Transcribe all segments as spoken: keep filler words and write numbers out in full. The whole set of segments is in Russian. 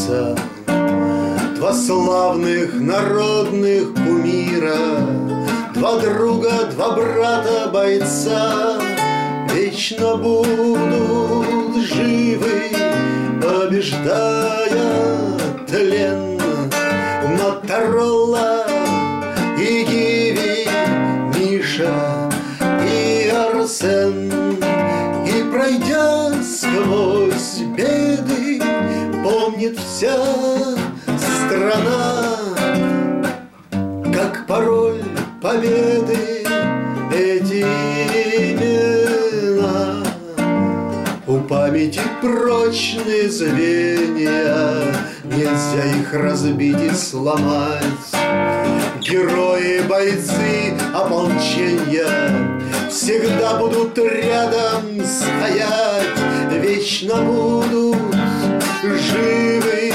отца, два славных народных кумира, два друга, два брата бойца вечно будут живы, побеждая тлен. Моторола и Гиви, Миша и Арсен. И пройдя сквозь беды, помнит вся страна, как пароль победы эти имена. У памяти прочные звенья, нельзя их разбить и сломать. Герои, бойцы, ополченья всегда будут рядом стоять, вечно будут живы,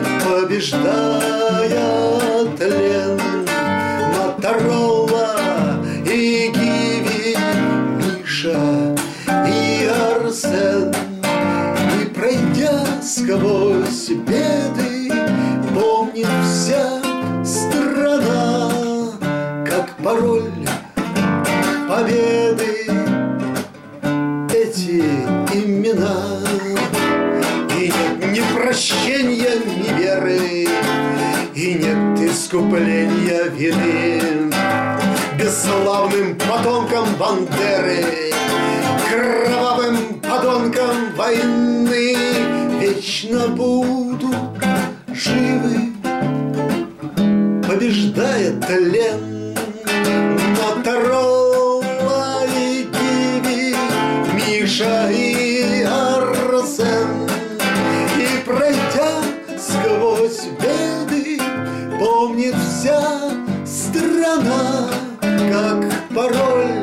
побеждая тлен. Моторола и Гиви, Миша и Арсен. И пройдя сквозь беды, помнит вся страна, как пароль победы эти имена. И нет ни прощения, ни веры, и нет искупления вины бесславным потомкам Бандеры, кровавым подонкам войны. Вечно будут живы, побеждая тлен. Моторола и Гиви, Миша и Арсен. И пройдя сквозь беды, помнит вся страна, как пароль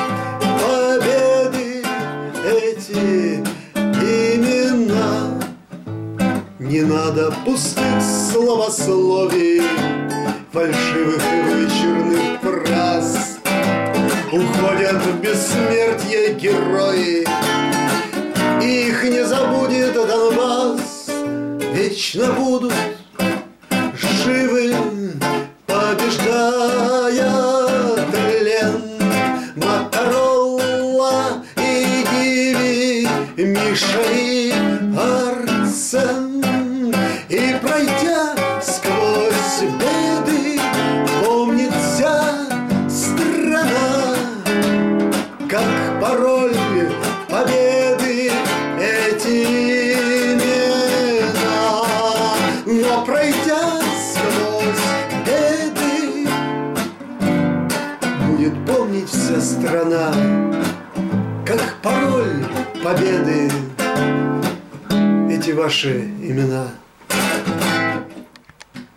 победы эти имена. Не надо пустых словословий, фальшивых и вычурных фраз. Уходят в бессмертие герои, их не забудет Донбасс. Вечно будут живы, побеждая тлен. Моторола и Гиви, Миша и Арсен. И пройдя сквозь беды, помнит вся страна, как пароль победы эти имена. Но пройдя сквозь беды, будет помнить вся страна, как пароль победы эти ваши имена.